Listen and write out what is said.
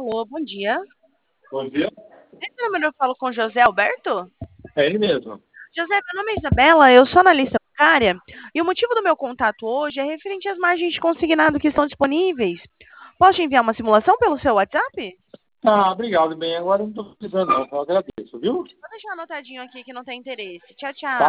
Alô, bom dia. Bom dia. Esse número eu falo com José Alberto? É ele mesmo. José, meu nome é Isabela, eu sou analista bancária e o motivo do meu contato hoje é referente às margens de consignado que estão disponíveis. Posso te enviar uma simulação pelo seu WhatsApp? Ah, obrigado. Bem, agora não estou precisando não. Eu agradeço, viu? Vou deixar anotadinho aqui que não tem interesse. Tchau, Tá tchau.